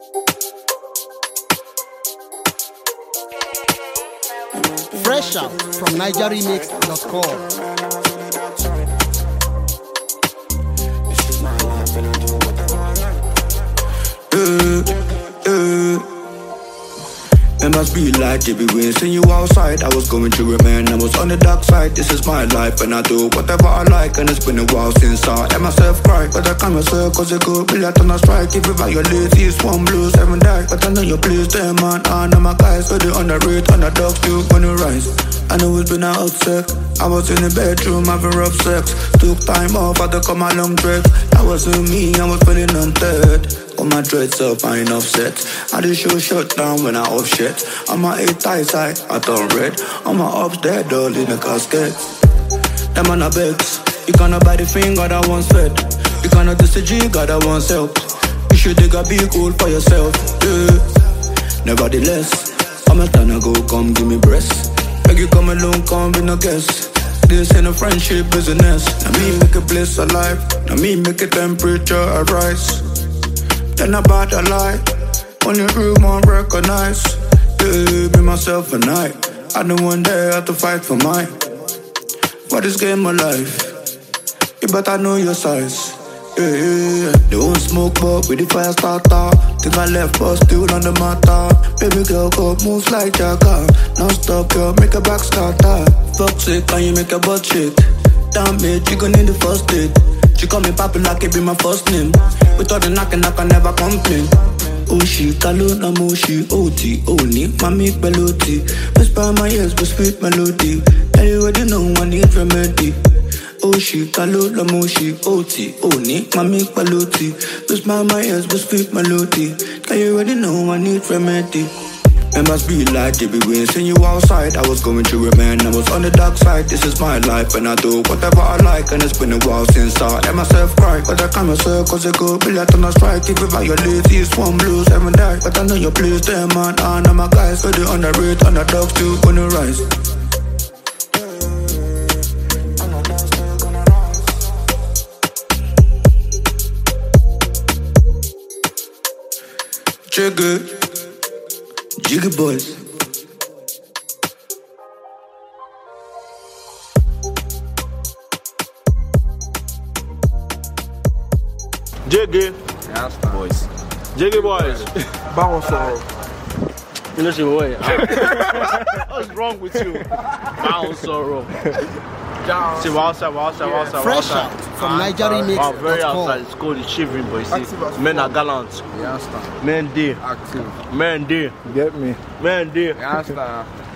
Fresh out from NigerRemix.com. It must be like JB Wayne, seeing you outside. I was going through it, man. I was on the dark side. This is my life, and I do whatever I like. And it's been a while since I let myself cry. But I can't myself, cause it could be like on a strike. If you violate, it's one blue, 7 die. But I know your place, them man. I know my guys, so they on the rate, on the dog, still gonna rise. I know it's been a upset. I was in the bedroom having rough sex. Took time off, had to come a long trek. That wasn't me, I was feeling undead. Got my dreads up, I ain't offset. I do show shut down when I off shit. On my 8 tie side, I turn red. On my ups dead, all in the casket. Them on a begs. You cannot buy the finger that once fed. You cannot diss the G, God that once helped. You should dig a big hole for yourself, yeah. Nevertheless, I'm a time to go, come give me breast. Beg you come alone, come be no guest. This ain't a friendship business. Now me make a bliss alive. Now me make a temperature arise. Then about a lie. On your room, I recognize. Yeah, be myself a night. I know one day I have to fight for mine. For this game of life, you better know your size. Yeah. They won't smoke but with the fire starter. Think I left but still on the matter. Baby girl go moves like Jagger. Non-stop girl make a back starter. Fuck sick and you make a butt shake. Damn it, you gon' need the first date. She call me Papi like it be my first name. Without the knocking I can never complain. Oh she, Kalu na moshi, OT, Oni, mami peloti. Whisper my ears with sweet melody. Tell you already know I need remedy. Oh she, Kalu na moshi, OT, Oni, mami peloti. Whisper my ears with sweet melody. Tell you already know I need remedy. It must be like JB Wayne, seeing you outside. I was going through it, man. I was on the dark side. This is my life, and I do whatever I like. And it's been a while since I let myself cry. But I can't myself, cause it could be like on a strike. If you violate, it's one blue, 7 die. But I know your place, them man. I know my guys, so they on the rate, on the dog, still gonna rise. Jiggy boys. Jiggy. Yes, boys. Jiggy boys. Bounce on. You know she way. What's wrong with you? Bounce sorrow. See, outside. Fresh out from NigerRemix.com. Very outside. It's called the shivering, boy. See, men are gallant. You understand? Men there. Active. Men there. Get me? Men there. You understand?